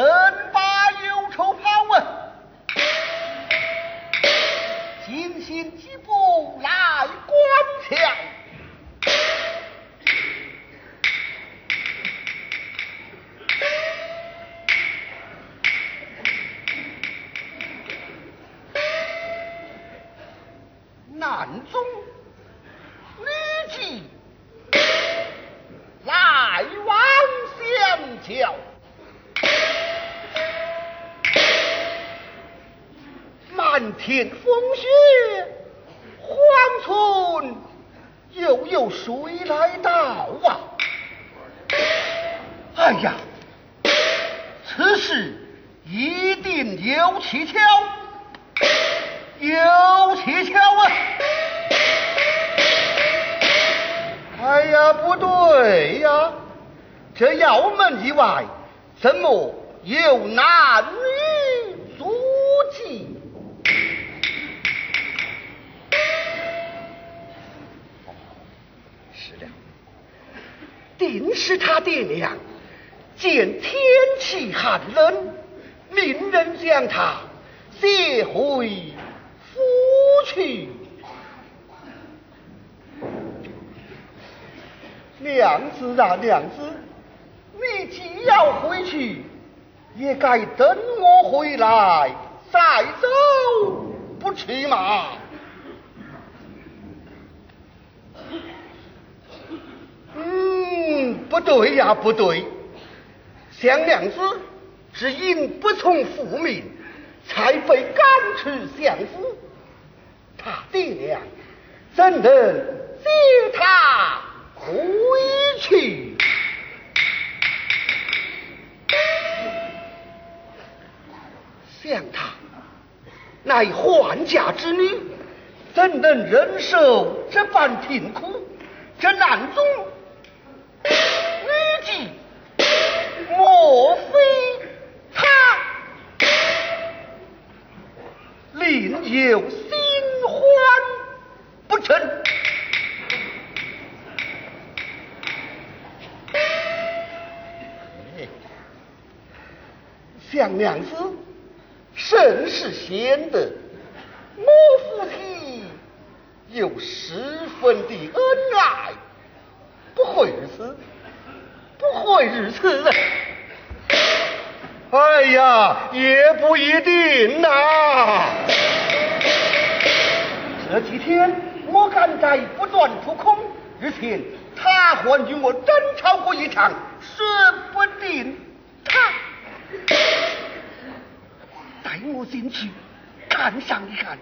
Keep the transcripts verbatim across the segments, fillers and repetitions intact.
把忧愁抛问，惊心几步来观瞧。南宗女妓来往相交，漫天风雪，荒村又有谁来到啊？哎呀，此事一定有蹊跷，有蹊跷啊！哎呀，不对呀，这窑门以外怎么有男女足迹？是的，定是他爹娘见天气寒冷，命人将他接回府去。娘子啊，娘子，你既要回去，也该等我回来再走，不去吗？嗯，不对呀，不对。想娘子只因不从父命，才被赶出相府，他爹娘怎能接他回去？想她乃宦家之女，怎能忍受这般贫苦？这难中女妓，莫非她另有新欢不成？想娘子甚是贤德，我夫妻又十分的恩爱，不会如此，不会如此啊！哎呀，也不一定呐、啊。这几天我赶在不断出空，日前他还与我争吵过一场，说不定他带我进去看上一看。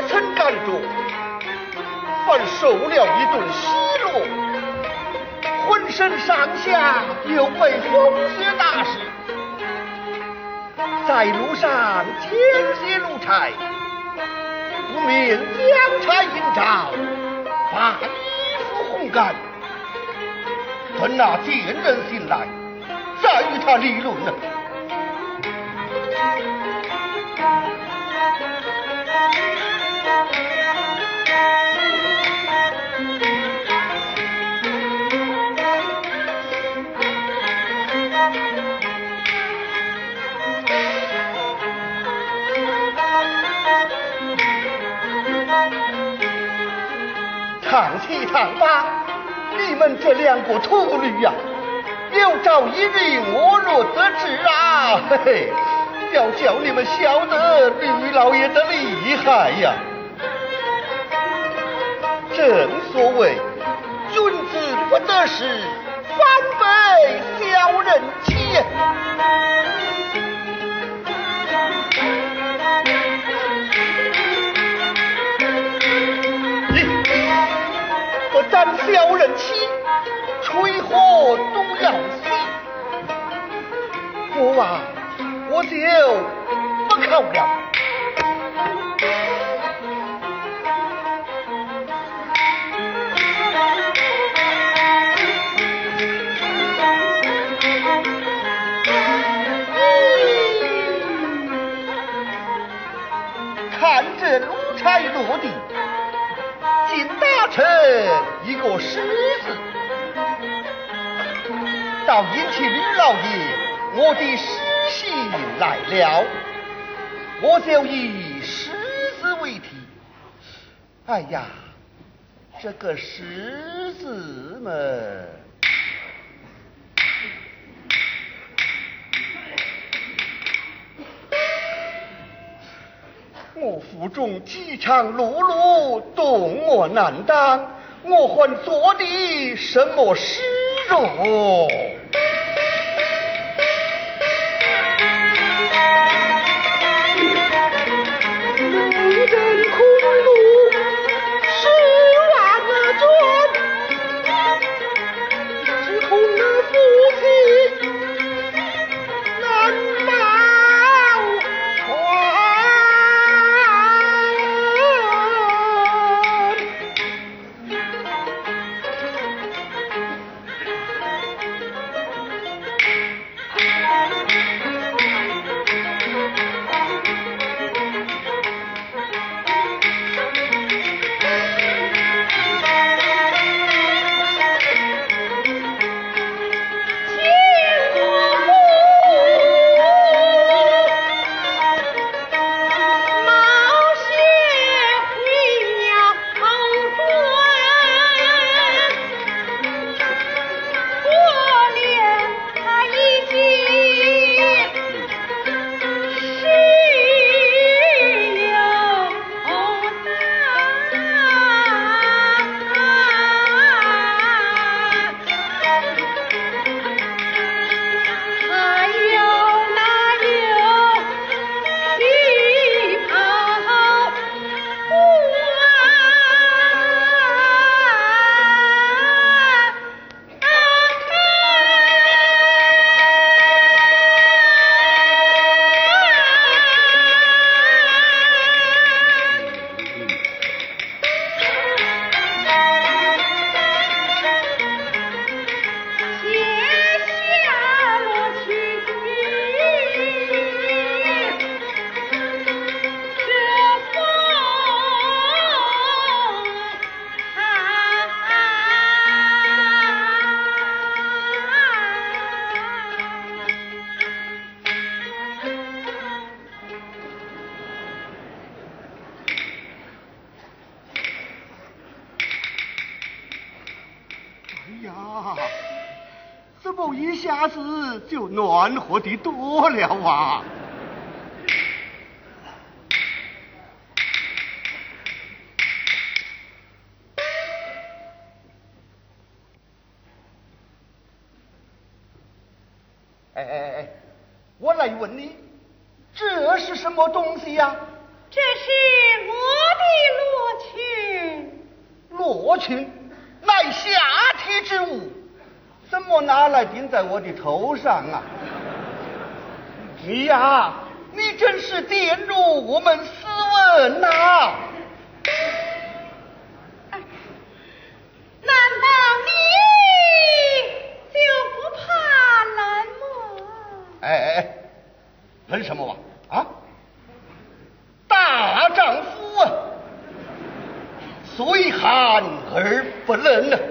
曾感着，反受了一顿奚落，浑身上下又被风雪打湿，在路上牵些路差，不免将差应召，把衣服烘干，等那贱人醒来，再与他理论呢。唱起唱罢，你们这两个秃驴呀、啊，有朝一日我若得志啊，嘿嘿，要叫你们晓得吕老爷的厉害呀！正所谓君子不得势，反被小人欺。不但小人欺，吹火都要死。我啊，我就不考了。看这奴才落地，竟打成一个狮子，倒引起吕老爷我的私心来了，我就以狮子为题。哎呀，这个狮子嘛，我腹中饥肠辘辘，动我难当，我还做的什么诗哦？路人空路十万转，只恐那夫妻难保怎么一下子就暖和的多了啊？哎哎哎，我来问你，这是什么东西呀、啊？ 这是我的罗裙？ 罗裙乃下体之物，怎么拿来钉在我的头上啊？你呀，你真是玷辱我们斯文呐、啊！ 难道你就不怕冷吗？ 哎哎，冷什么嘛？啊，大丈夫啊，虽寒而不冷啊！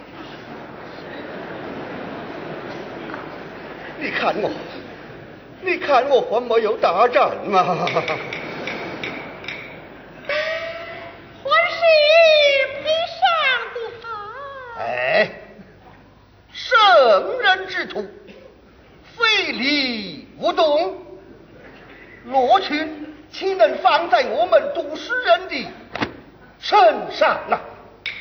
你看我，你看我还没有大战吗？哎，圣人之徒，非礼勿动。罗裙岂能放在我们都市人的身上呢、啊？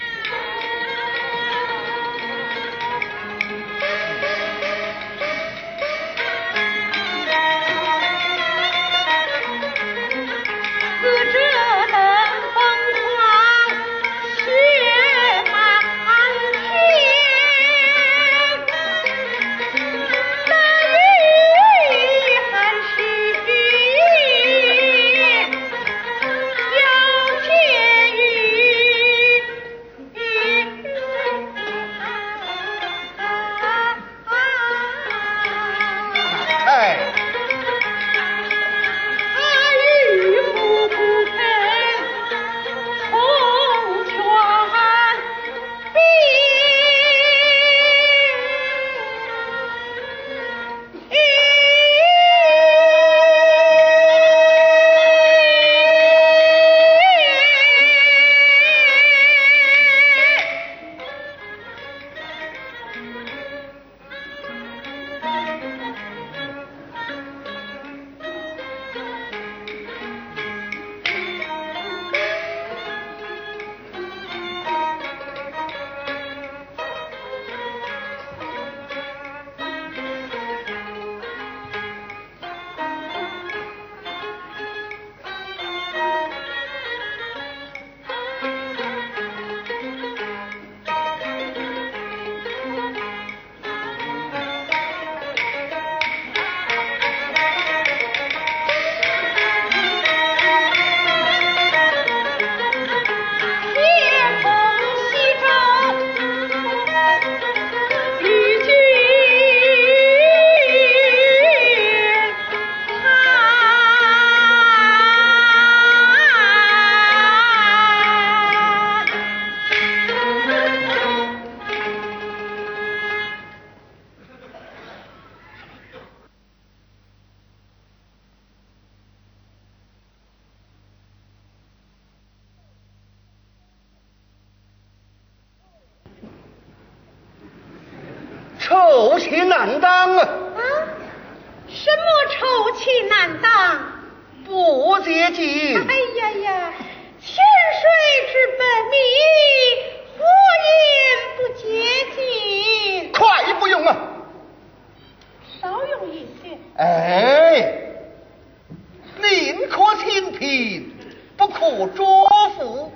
臭气难当啊！ 啊，什么臭气难当？ 不洁净。 哎呀呀，泉水之本密，火焰不洁净。 快不用啊！ 少用一些。 哎，宁可清贫，不可捉富。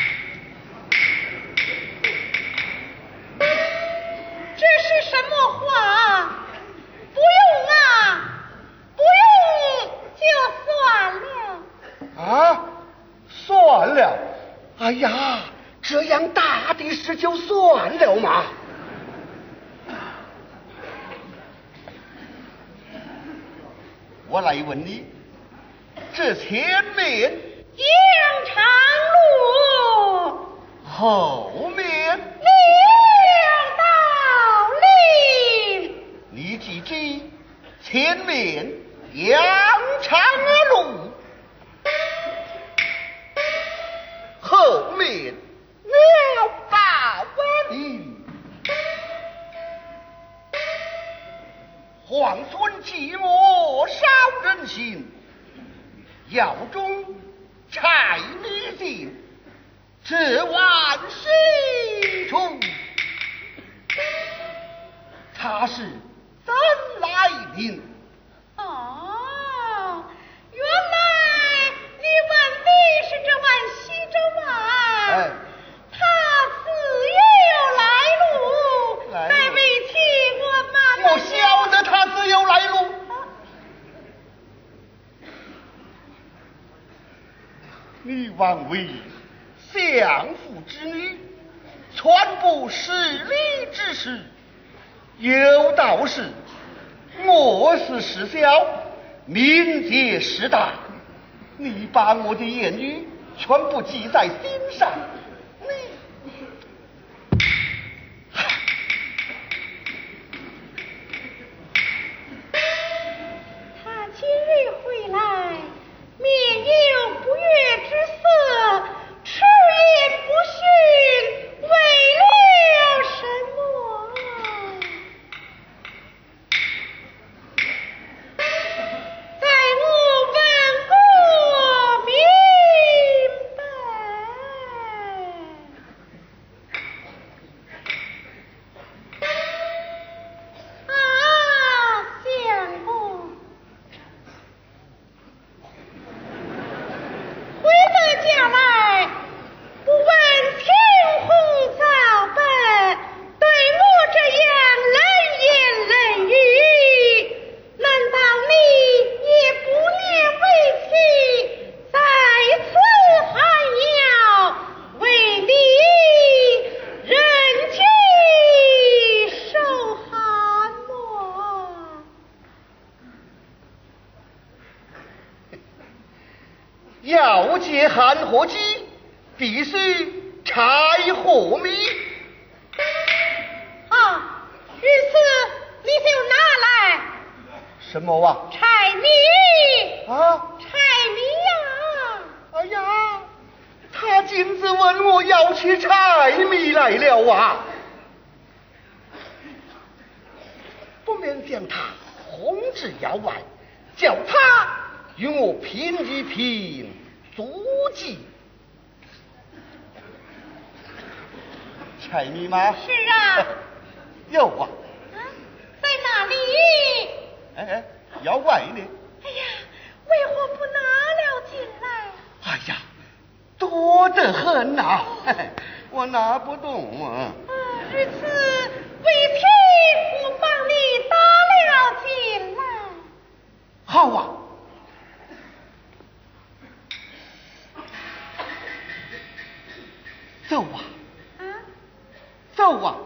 这是什么话？不用啊，不用就算了。 啊，算了。哎呀，这样大的事就算了嘛。我来问你，这前面羊肠路， 后面两道岭。 你记记，前面羊肠路，后面鸟大湾岭。皇孙寂寞少人心，药中柴米进，这万心中，他是怎来临？ 哦，原来你问的是这碗稀粥你枉为相父之女，传播势利之事，有道是我是事小，民皆事大。你把我的言语全部记在心上，你他今日回来，面有不悦之色，迟也不讯，为了什么？在我问过明白。啊，相公，回到家来，不问青红皂白，对我这样冷言冷语，难道你也不念为妻，在此还要为你忍饥受寒么？ 要解寒火鸡，必须柴火米。 啊，于此你就拿来什么啊？ 柴米啊！ 柴米呀！ 哎呀，他今子问我要起柴米来了啊！不免将他轰至窑外，叫他与我品一品足迹。柴米吗？ 是啊。 有啊。 啊，在哪里？ 哎哎，窑外呢？ 哎呀，为何不拿了进来？ 哎呀，多得很呐、啊，我拿不动啊。 啊，如此，为妻我帮你打了进来。 好啊。走啊。 啊？ 走啊。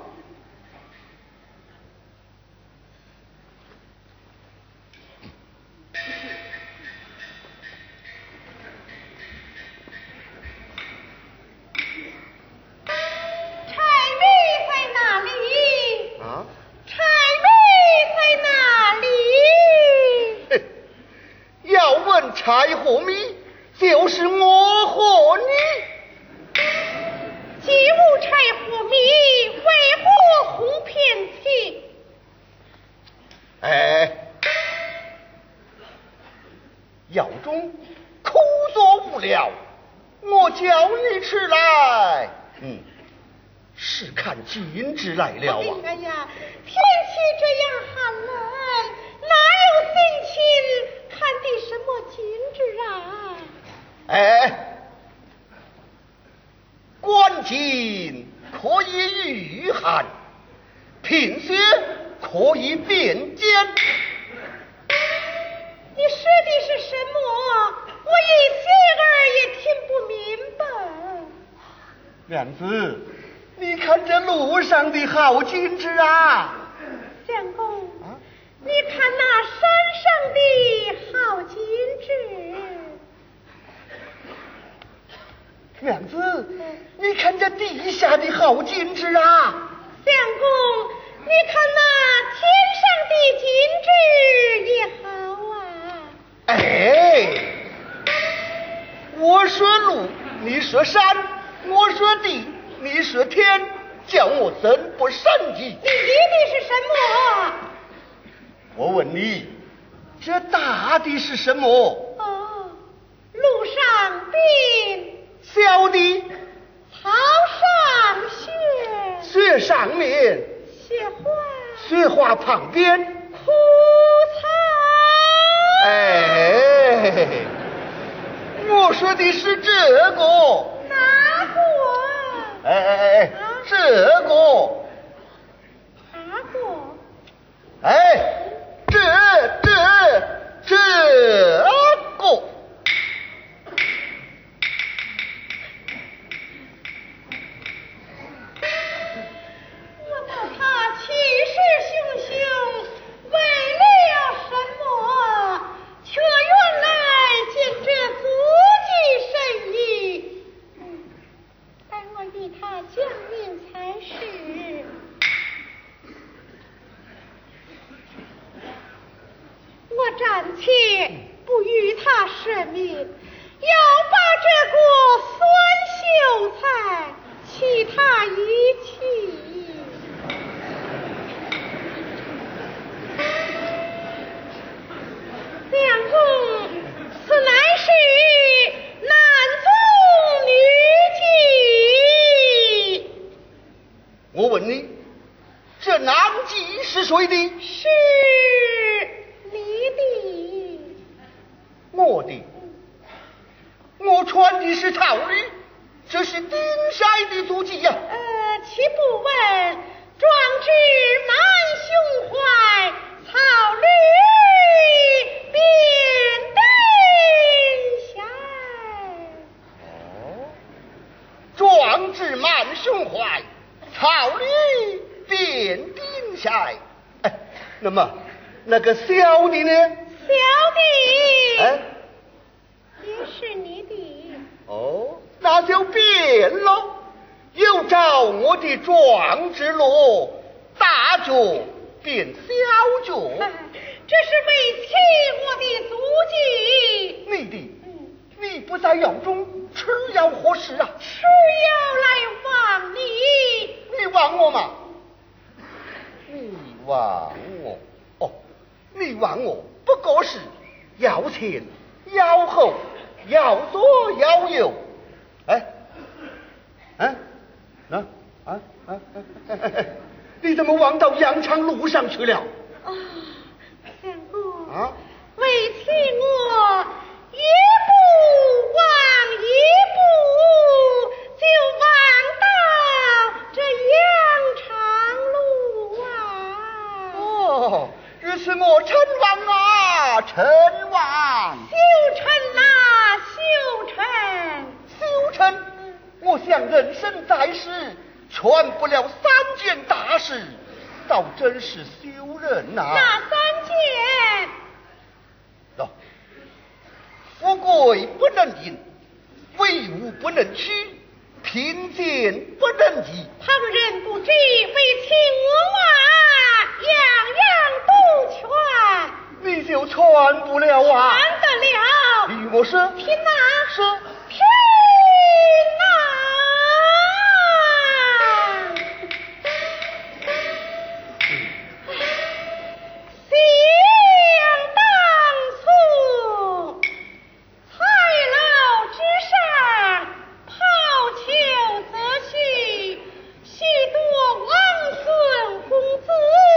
柴米在哪里？ 啊？ 柴米在哪里？ 嘿，要问柴和米，就是我和你。 既无柴和米，为何哄骗妻？ 哎，窑中苦作无聊，我叫你吃来，嗯，是看今日来了啊。 哎呀，天气这样寒冷，哪有心情看的什么今日啊？ 哎，观景可以御寒，品雪可以变坚。 你说的是什么？我一心儿也听不明白。 娘子，你看这路上的好景致啊！ 相公， 啊， 你看那山上的好景致。 娘子，你看这地下的好景致啊！ 相公，你看那天上的景致也好啊。 哎，我说路，你说山；我说地，你说天，叫我怎不神奇？ 你的的是什么？ 我问你，这大的是什么？ 哦，路上冰， 小的草上雪， 雪上面， 雪花， 雪花旁边。 枯草。 哎，我说的是这个。 哪个啊？ 哎哎哎哎，这个。 哪个？ 哎，这这这个。 谁的？ 是你的。 我的。我穿的是草履，这是丁筛的足迹呀、啊。 呃，岂不问壮志满胸怀，草履遍丁筛。 哦，壮志满胸怀，草履遍丁筛。哎，那么那个小的呢？ 小的。 哎。 也是你的。 哦，那就变了，又照我的壮志路，大脚变小脚。 哎，这是为妻我的足迹。 你的，嗯、你不在窑中吃药何事啊？ 吃药来望你。 你望我嘛？你望我？哦，你望我不过是要前要后。要左要右，哎，哎，啊啊啊！你怎么望到羊肠路上去了？ 啊，相公啊， 为妻我一步望一步，就望到这羊肠路啊！ 哦，于是我称王啊，称王， 修臣啊！修臣， 修臣，我想人生在世，全不了三件大事，倒真是羞人呐、啊。 哪三件？ 喏，富贵不能淫，威武不能屈，贫贱不能移。 旁人不知，为妻我啊，样样都全。 你就全不了啊！ 全得了。 与我说， 听哪？ 是听哪！想当初，菜楼之上，抛球择婿，许多王孙公子，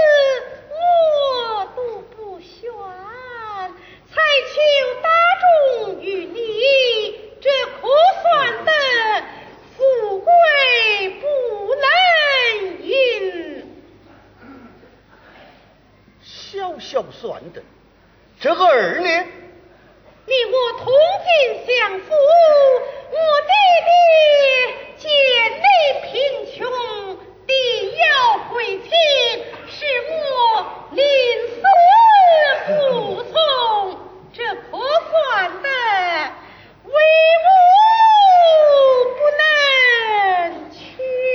我独不选，才求打中于你，这可算得富贵不能淫。 小小算的，这个儿呢？ 你我同进相扶，我弟弟见你贫穷，弟要回亲，是我临死护送，这可算的为我不能屈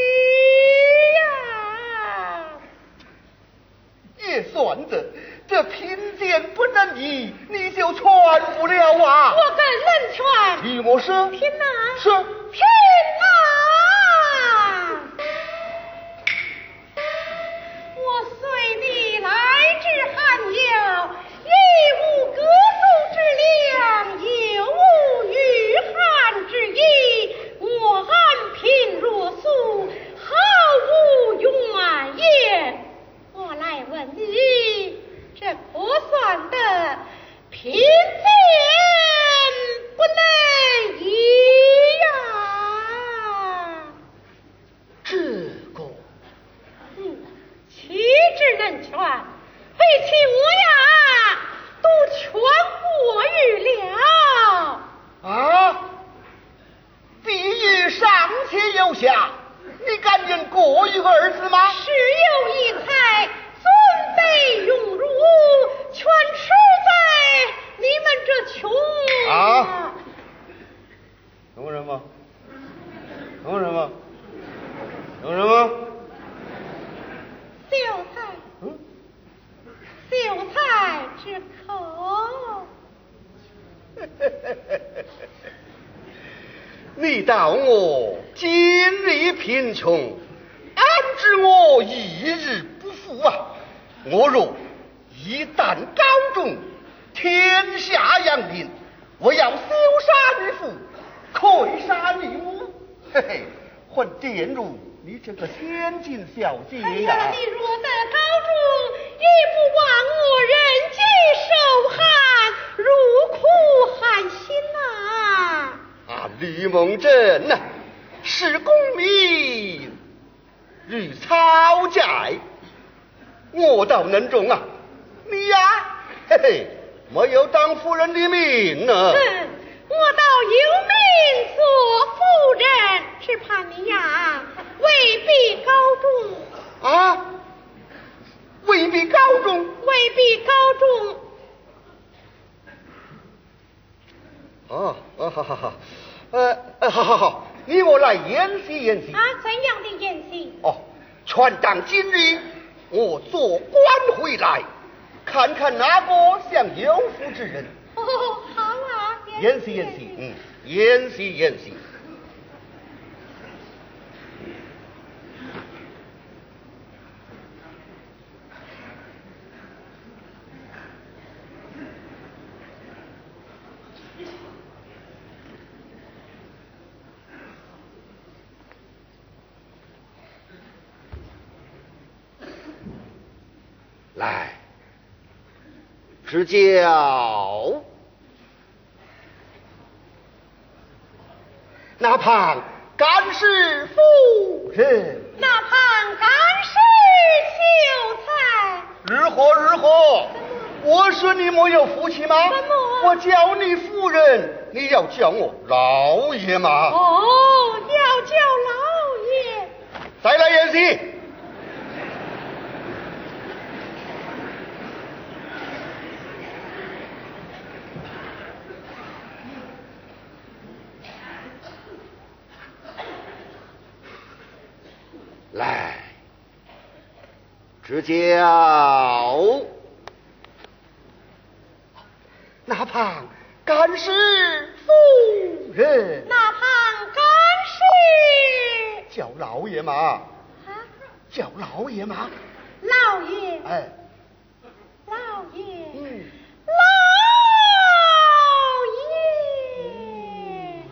呀、啊！ 也算的，这贫贱不能移，你就全不了啊！ 我更能全。 与我说， 听哪？ 是听哪！我随你来至汉窑，亦无割宿之量，又无御寒之意，我安贫若素，毫无怨言。我来问你，这可算得贫贱不能移呀！ 这个， 嗯，岂止能全，为其我呀，都全过于了。 啊！比喻尚且有瑕，你敢言过于二字吗？ 事有一才，尊卑荣辱，全出在你们这穷啊！懂什么？懂什么？懂什么？ 秀才， 嗯， 秀才之口。 你道我今日贫穷，安知我一日不富啊？我若一旦高中，天下扬名，我要羞杀你父，愧杀你母，嘿嘿，还玷辱你这个千金小姐呀、 哎呀，你若得高中， 我人间受寒，如苦寒心呐！ 啊，吕蒙正呐，是功名如草芥，我倒能中啊！你呀，嘿嘿，没有当夫人的命呢。 嗯，我倒有命做夫人，只怕你呀未必高中啊，未必高中， 未必高中。 哦哦，好好好，呃呃，好好好，你我来演戏演戏。 啊，怎样的演戏？ 哦，权当今日我做官回来，看看哪个像有福之人。 哦，好啊， 演戏演戏，嗯，演戏演戏。来，指教那旁干氏夫人， 那旁干氏秀才。 日何日何？我说你没有福气吗？ 怎么？ 我叫你夫人，你要叫我老爷吗？ 哦，要叫老爷。 再来演戏。来，指教那旁干氏夫人， 那旁干氏叫老爷吗？ 啊， 叫老爷吗？ 老爷， 哎， 老爷， 嗯， 老爷。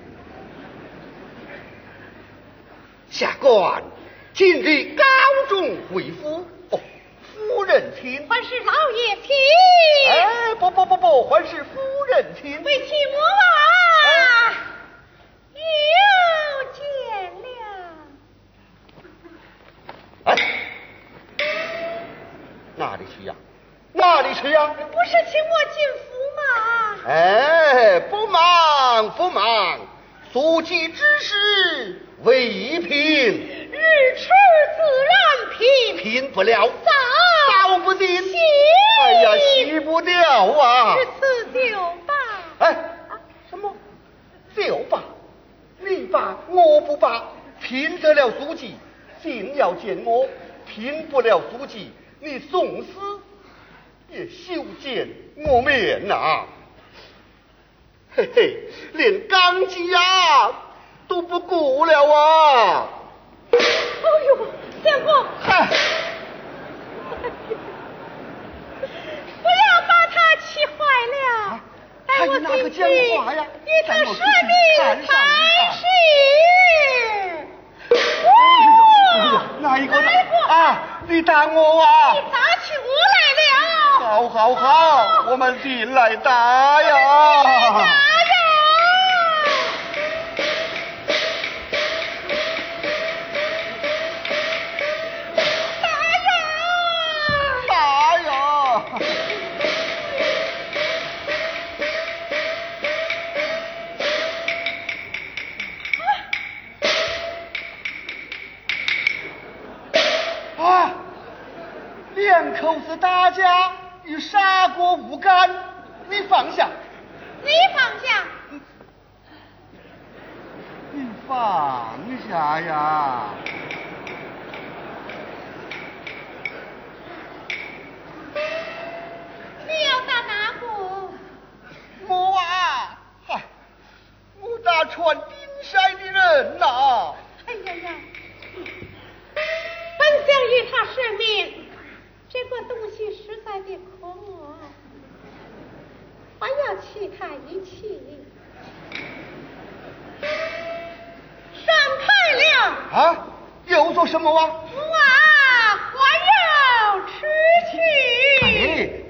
下官今日高中回府，哦，夫人请。 还是老爷请。 哎，不不不不，还是夫人请。 为请我啊，有见了。 哎，哪里去呀？哪里去呀？ 不是请我进府吗？ 哎，不忙不忙，速记之事未平， 日吃自然平， 平不了， 扫扫不尽， 洗哎呀，洗不掉啊！ 至此就罢。 哎，什么？就罢？你罢我不罢，拼得了书记，竟要见我，拼不了书记，你送死也休见我面呐、啊！嘿嘿，连纲纪啊都不顾了啊！ 哎呦，相公， 嗨， 不要把他气坏了。待我哪个讲话呀？ 与他说明才是。哦， 哪一个？ 哪一个啊，你打我啊！ 你打起我来了。 好好好，我们进来打呀！ 打呀！ 打呀！啊！两口子打架与杀国无干，你放下！ 你放下！ 你放下呀！ 你要打哪个？ 我啊，嗨，我打穿丁山的人呐、啊！ 哎呀呀！本想与他舍命，这个东西实在的可恶，还要气他一气。闪开了！ 啊，又做什么啊？ 父啊，还要吃去。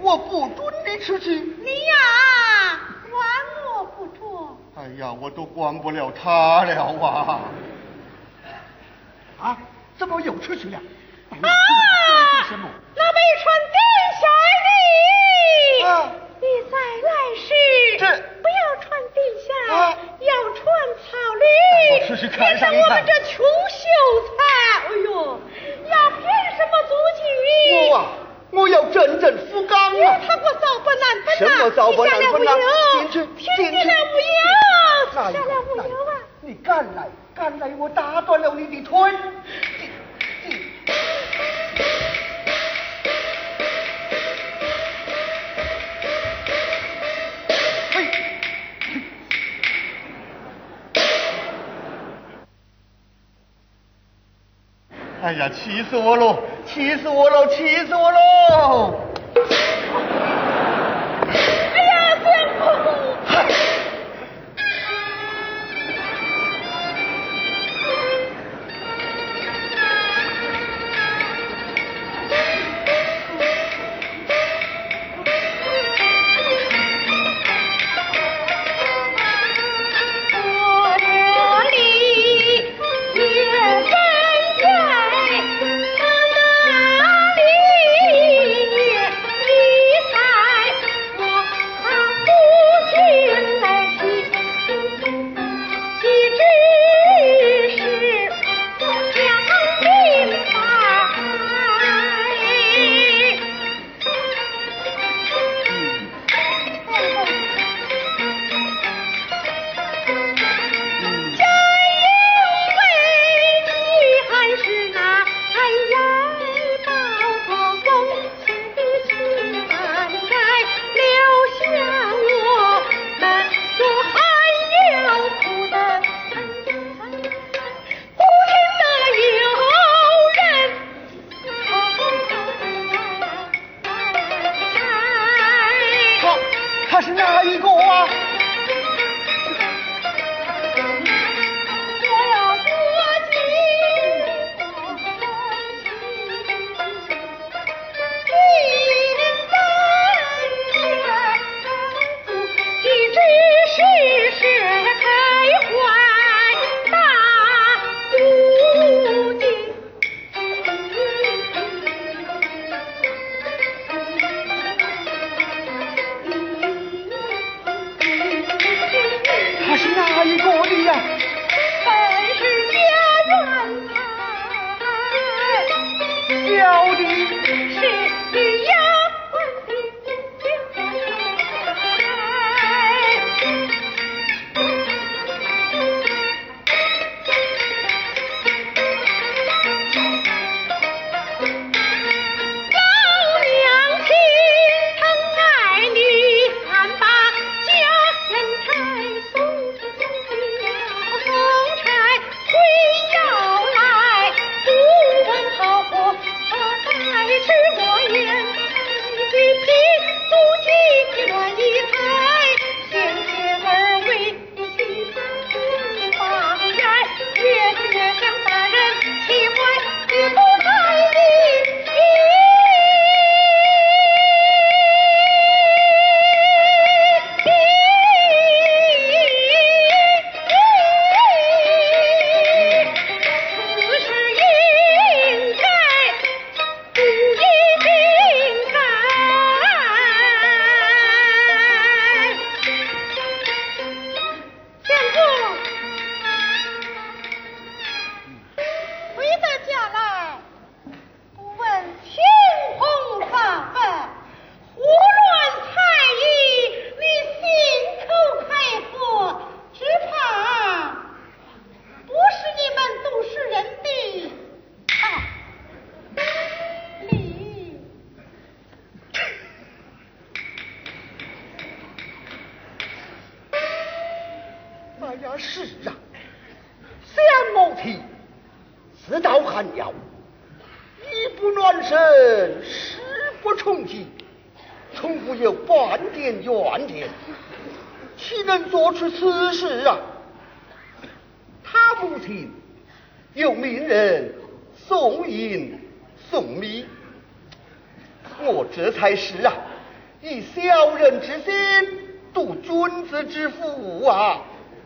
我不准你出去。 你呀，管我不着。 哎呀，我都管不了他了啊！啊，怎么又出去了？ 啊！什么？那未穿地下的， 啊、 你再来时， 这不要穿地下， 啊、 要穿草履。 我出去看上一看。 我们这穷秀才，哎呦，要凭什么足迹？ 我啊，我要真正福冈啊！ 他不早不难不难， 什么早不难不难？ 进去， 进去， 进去了无有， 下了无有啊！ 你敢来，敢来，我打断了你的腿！哎呀，气死我了！气死我了！气死我了！ 哎呀，相公！ 是啊，相某体自道寒窑，衣不暖身，食不充饥，从不有半点怨念，岂能做出此事啊？他母亲又命人送银送米，我这才是啊， 以小人之心度君子之腹啊！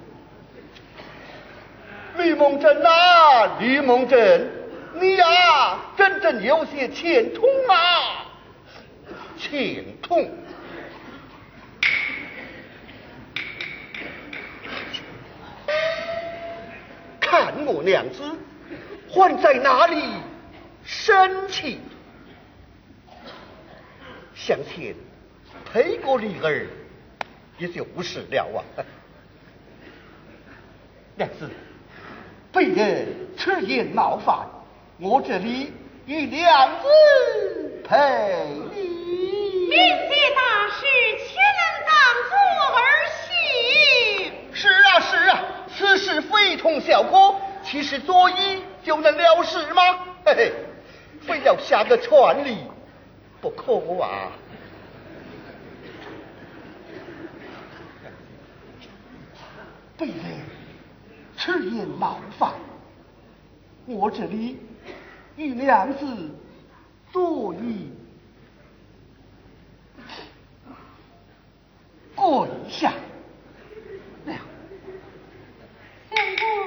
吕蒙正啊，吕蒙正，你呀，真正有些欠通啊，欠通。看我娘子还在哪里生气？向前陪过女儿也就是了啊。娘子，被人赤言冒犯，我这里与娘子陪你。 明节大事，岂能当作儿戏？ 是啊是啊，此事非同小可，其实作揖就能了事吗？嘿嘿，非要下个传礼不可啊！被人赤言冒犯，我这里与娘子作揖，跪下。 相公，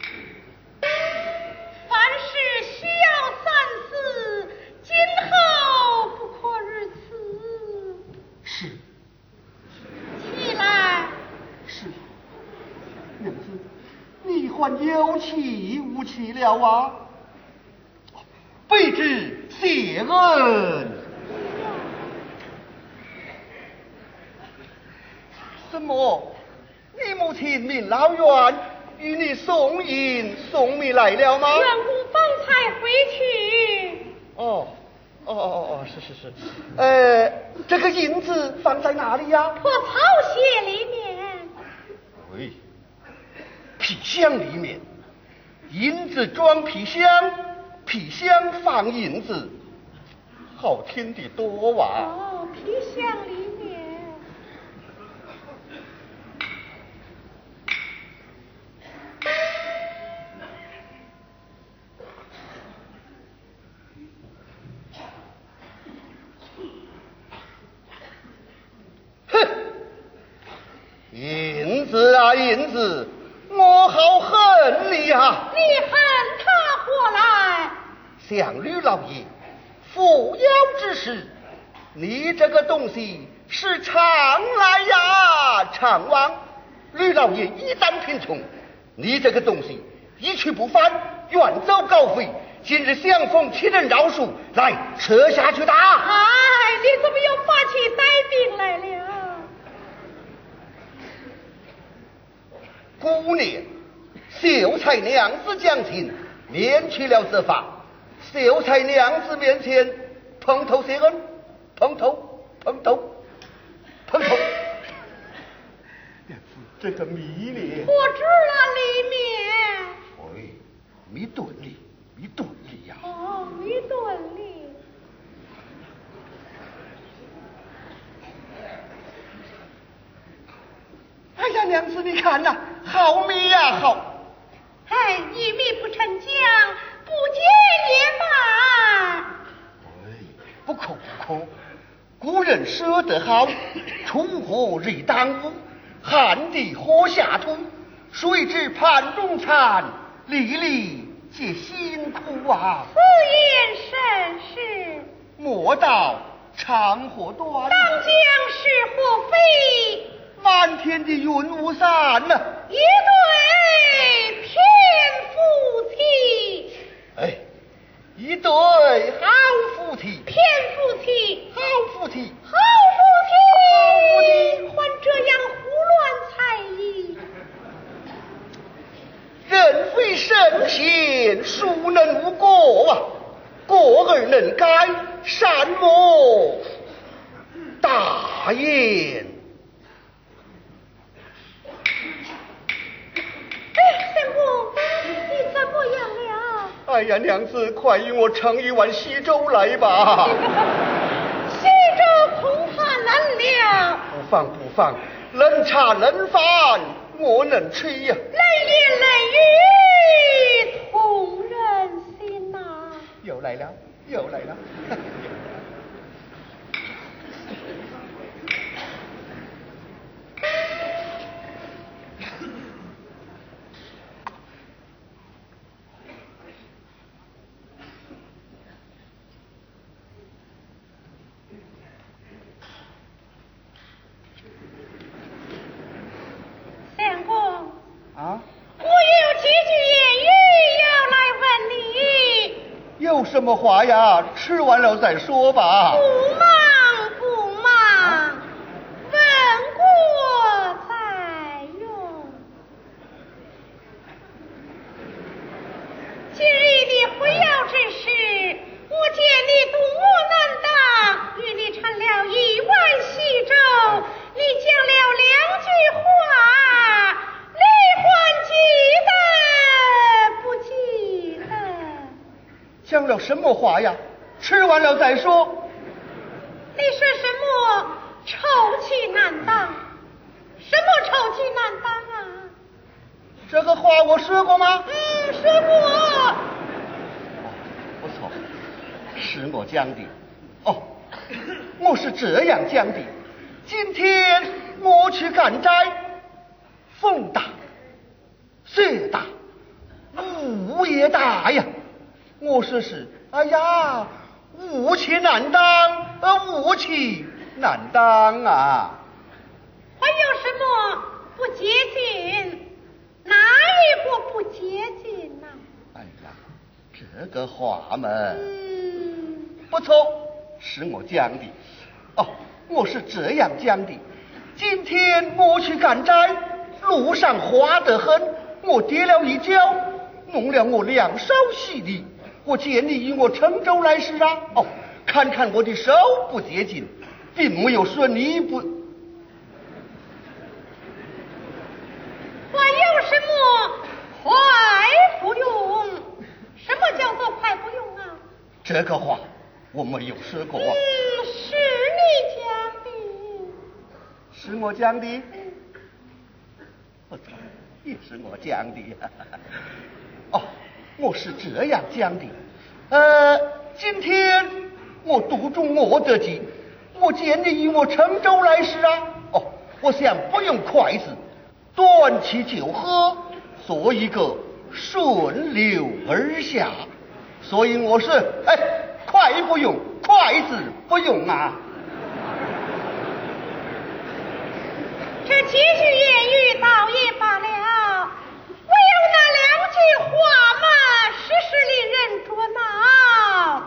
凡事需要三思，今后不可如此。 是。 起来。 是。娘子，你还有气无气了啊？卑职谢恩。什么？你母亲命老远与你送银送米来了吗？ 员工方才回去。 哦，哦哦哦，是是是。呃，这个银子放在哪里呀？ 破草鞋里面。 喂，皮箱里面，银子装皮箱，皮箱放银子，好听的多哇！ 哦，皮箱里面。 哼，银子啊银子，我好恨你啊！ 你恨他何来？ 向吕老爷扶摇之时，你这个东西是常来呀常往。吕老爷一旦贫穷，你这个东西一去不返，远走高飞。今日相逢七人饶恕，来撤下去打。 哎，你怎么又发起带病来了？ 姑娘，秀才娘子讲情，免去了责罚。秀才娘子面前碰头谢恩，碰头碰头碰头。娘子，这个米呢？ 我知了里面。 喂，米炖里，米炖里呀、 哦，米炖里。 哎呀，娘子，你看呐、好米呀、好。 哎，一米不成浆，不结也罢。 哎，不可不可，古人说得好，锄禾日当午，汗滴禾下土，谁知盘中餐，粒粒皆辛苦啊！ 此言甚是。 莫道长河短， 当将是何非？ 满天的云雾散呐、 一对偏夫妻。 哎，一对好夫妻， 偏夫妻， 好夫妻， 好夫妻，还这样胡乱猜疑。 人非圣贤，孰能无过啊？过而能改，善莫大焉。 哎，相公，你怎么样了？ 哎呀，娘子，快与我盛一碗稀粥来吧。 稀粥恐怕难了。 不放不放，冷茶冷饭我能吃呀。 冷言冷语同人心呐、 又来了，又来了。 有什么话呀？吃完了再说吧。 不忙不忙，问过再用。今日你回窑之时，我见你独木难当，与你尝了一碗稀粥，你讲了两句话，你还记得不记得？ 讲了什么话呀？吃完了再说。 你说什么臭气难当？什么臭气难当啊？ 这个话我说过吗？ 嗯，说过。 不错，是我讲的。哦，我是这样讲的。今天我去赶斋，风大，雪大，雾也大呀。我说是，哎呀，雾气难当，呃，雾气难当啊。 还有什么不接近？哪一个不接近呢、啊？ 哎呀，这个话嘛， 嗯， 不错，是我讲的。哦，我是这样讲的。今天我去赶斋，路上滑得很，我跌了一跤，弄了我两手洗的。我见你与我乘舟来时啊，哦，看看我的手不接近，并没有说你不。 还有什么快不用？什么叫做快不用啊？ 这个话我没有说过。 嗯，是你讲的。 是我讲的。不错，也是我讲的。哦，我是这样讲的。呃，今天我肚中饿得急，我见你与我乘舟来时啊，哦，我想不用筷子，端起就喝，做一个顺流而下，所以我是哎，筷不用，筷子不用啊。 这几句言语倒也罢了，唯有那两句话嘛，实是令人捉恼。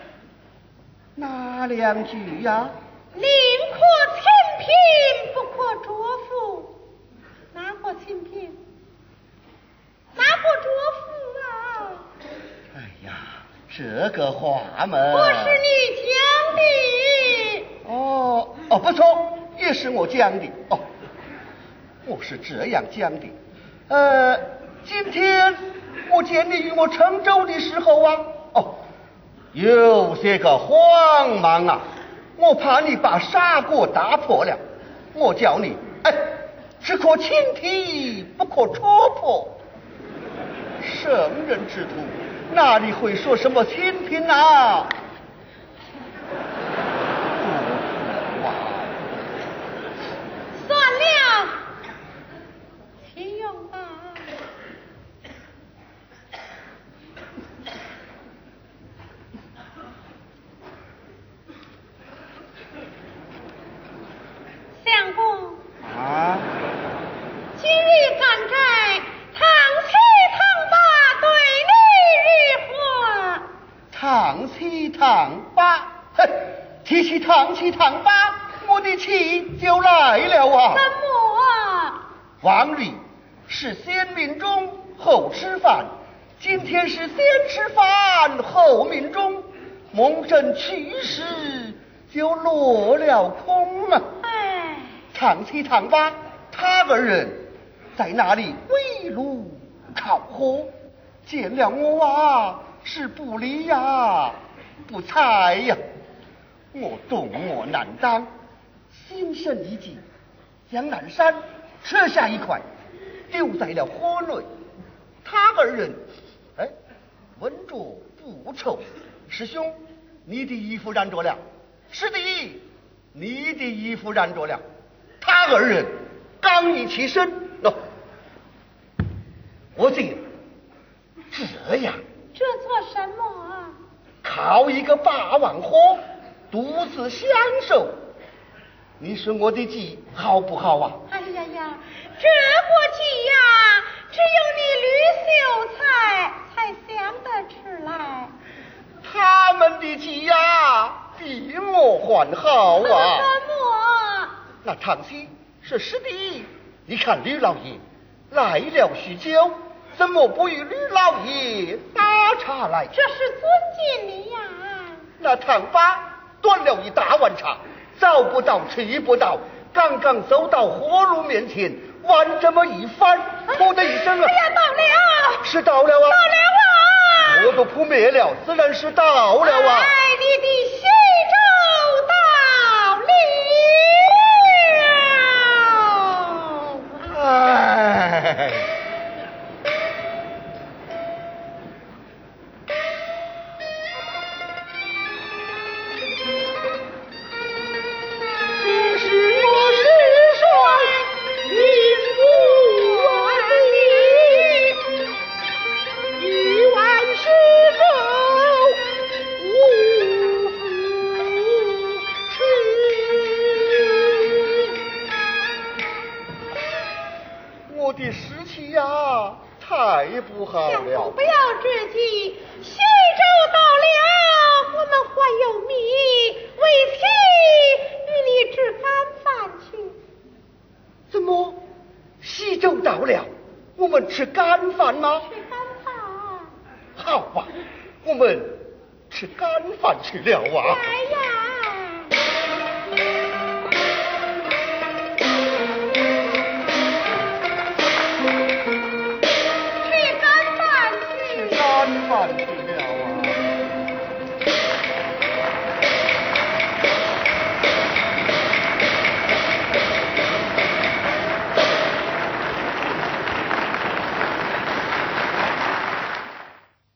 哪两句呀？ 宁可清贫，不可浊富。哪个清贫？哪个浊富啊？ 哎呀，这个话嘛， 可是你讲的。 哦哦，不错，也是我讲的。哦，我是这样讲的。呃，今天我见你与我乘舟的时候啊，哦，有些个慌忙啊，我怕你把砂锅打破了，我叫你，哎，只可轻提，不可戳破。圣人之徒哪里会说什么清贫啊？ 算了，弃用吧。相公啊， 今日赶斋，堂七堂八对你如何？ 堂七堂八，嘿，提起堂七堂八，我的气就来了啊！ 怎么？ 往日是先命中后吃饭，今天是先吃饭后命中，蒙真去世就落了空啊！ 哎， 堂七堂八，他二人在那里围炉烤火，见了我啊，是不理呀，不睬呀。我动我难当，心生一计，将南山扯下一块，丢在了火内。他二人，哎，闻着不臭。师兄，你的衣服染着了。是的，你的衣服染着了。他二人刚一起身，喏、我这这样， 这做什么啊？ 烤一个八碗火，独自享受。你说我的计好不好啊？ 哎呀呀，这个计呀，只有你吕秀才才想得出来。 还好啊。 什么？ 那长西是师弟，你看吕老爷来了许久，怎么不与吕老爷打茶来？ 这是尊敬你呀。 那唐八端了一大碗茶，找不到吃不到，刚刚走到火炉面前，碗这么一翻，噗的一声啊！ 哎呀，到了！ 是到了啊！ 到了啊！ 火都扑灭了，自然是到了啊！ 哎，你的西州到了！ 哎。我的士气呀，太不好了！ 不要着急，西周到了，我们还有米，为妻与你吃干饭去。 怎么，西周到了，我们吃干饭吗？ 吃干饭。 好吧，我们吃干饭去了啊！ 来呀！